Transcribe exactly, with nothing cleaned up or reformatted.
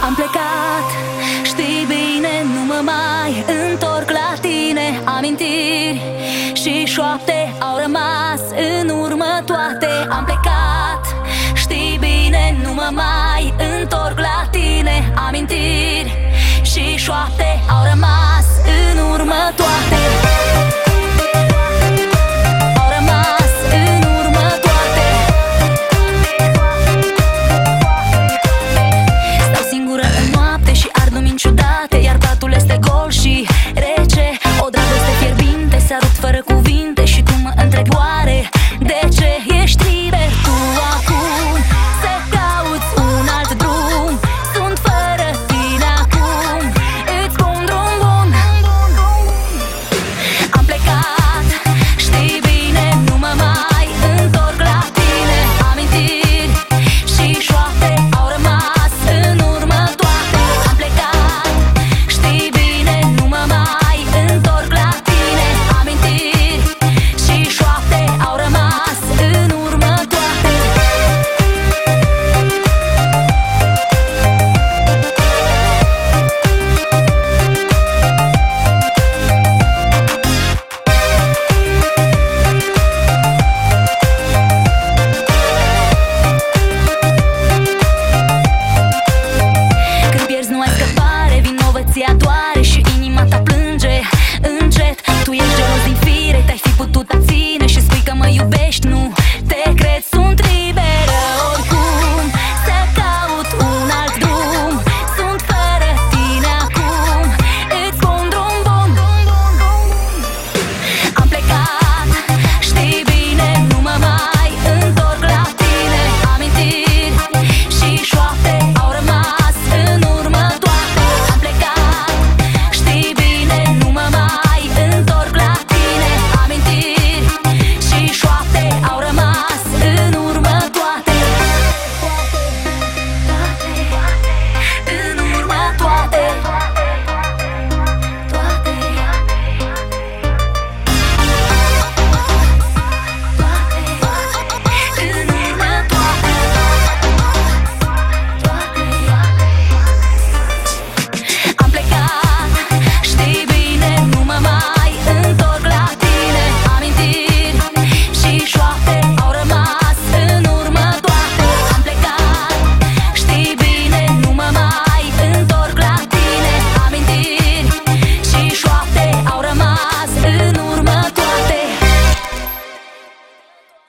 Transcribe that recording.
Am plecat, știi bine, nu mă mai întorc la tine. Amintiri și șoapte au rămas în urmă toate. Am plecat, știi bine, nu mă mai întorc la tine. Amintiri și șoapte au rămas